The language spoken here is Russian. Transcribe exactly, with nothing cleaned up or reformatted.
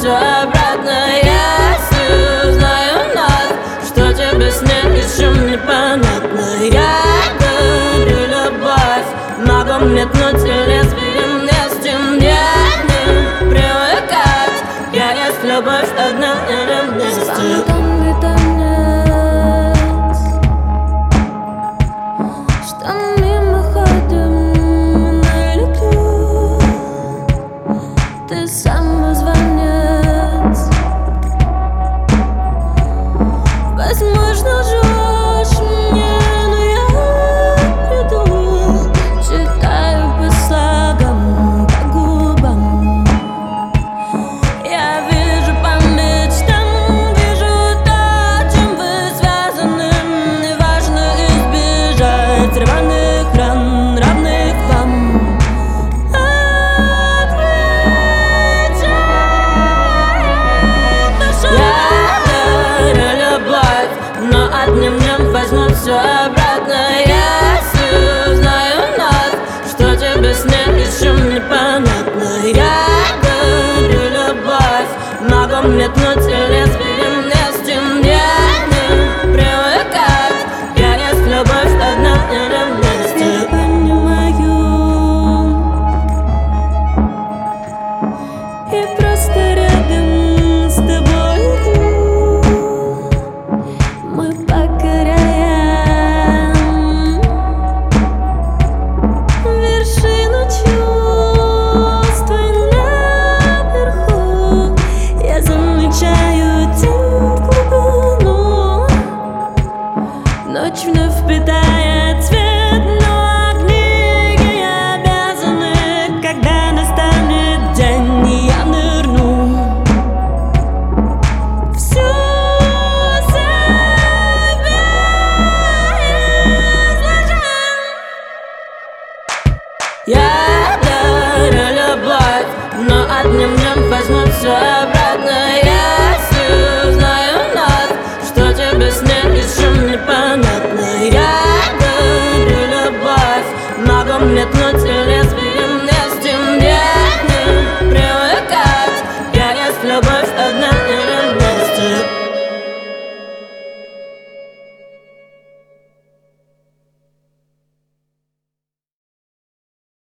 все обратно. Если знаю нас, что тебе с ней еще непонятно. Я дарю любовь, могу метнуть лезвием вместе. Мне не привыкать, я есть любовь одна или вместе. Ты самозванец. Возможно, лжешь мне, но я приду. Читаю по слогам, по губам. Я вижу по мечтам, вижу то, чем вы связаны. Неважно избежать рваных ран, равных вам. Но одним днем возьму все обратно.